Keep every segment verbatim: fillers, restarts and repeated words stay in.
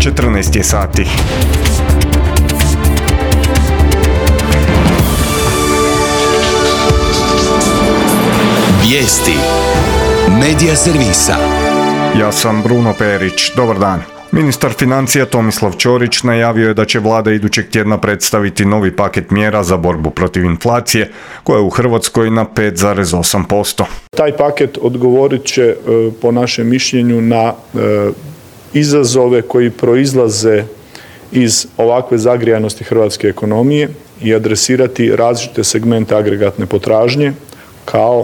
četrnaest je sati. Vijesti Medija servisa. Ja sam Bruno Perić. Dobar dan. Ministar financija Tomislav Ćorić najavio je da će vlada idućeg tjedna predstaviti novi paket mjera za borbu protiv inflacije, koja je u Hrvatskoj na pet zarez osam posto. Taj paket odgovorit će, po našem mišljenju, na izazove koji proizlaze iz ovakve zagrijanosti hrvatske ekonomije i adresirati različite segmente agregatne potražnje kao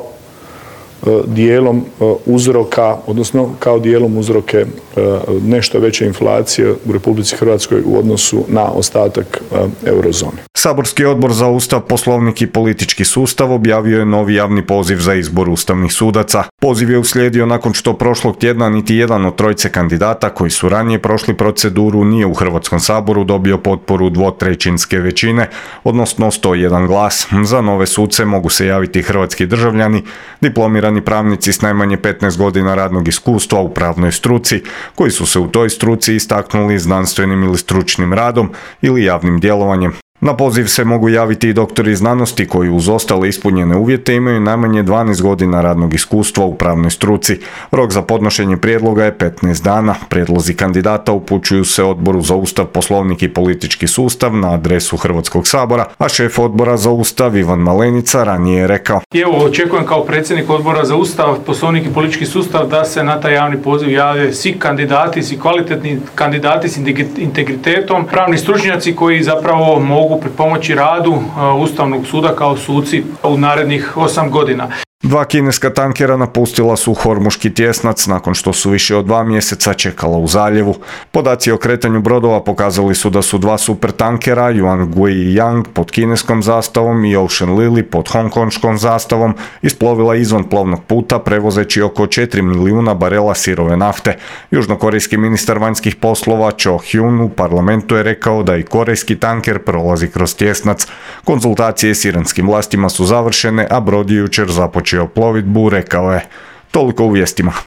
dijelom uzroka, odnosno kao dijelom uzroke nešto veće inflacije u Republici Hrvatskoj u odnosu na ostatak eurozone. Saborski odbor za Ustav, Poslovnik i politički sustav objavio je novi javni poziv za izbor ustavnih sudaca. Poziv je uslijedio nakon što prošlog tjedna niti jedan od trojice kandidata koji su ranije prošli proceduru nije u Hrvatskom saboru dobio potporu dvotrećinske većine, odnosno sto jedan glas. Za nove suce mogu se javiti hrvatski državljani, diplomirani pravnici s najmanje petnaest godina radnog iskustva u pravnoj struci, koji su se u toj struci istaknuli znanstvenim ili stručnim radom ili javnim djelovanjem. Na poziv se mogu javiti i doktori znanosti koji uz ostale ispunjene uvjete imaju najmanje dvanaest godina radnog iskustva u pravnoj struci. Rok za podnošenje prijedloga je petnaest dana. Prijedlozi kandidata upućuju se Odboru za Ustav, Poslovnik i politički sustav na adresu Hrvatskog sabora, a šef Odbora za Ustav Ivan Malenica ranije je rekao: Evo, očekujem kao predsjednik Odbora za Ustav, Poslovnik i politički sustav da se na taj javni poziv jave svi kandidati, svi kvalitetni kandidati s integritetom, pravni stručnjaci koji zapravo mogu pripomoći radu Ustavnog suda kao suci u narednih osam godina. Dva kineska tankera napustila su Hormuški tjesnac nakon što su više od dva mjeseca čekala u zaljevu. Podaci o kretanju brodova pokazali su da su dva supertankera, Yuan-Gui Yang pod kineskom zastavom i Ocean Lily pod hongkonškom zastavom, isplovila izvan plovnog puta prevozeći oko četiri milijuna barela sirove nafte. Južnokorejski ministar vanjskih poslova Cho Hyun u parlamentu je rekao da i korejski tanker prolazi kroz tjesnac. Konzultacije s iranskim vlastima su završene, a brod je jučer započeo plovidbu, rekao je. Toliko u vijestima.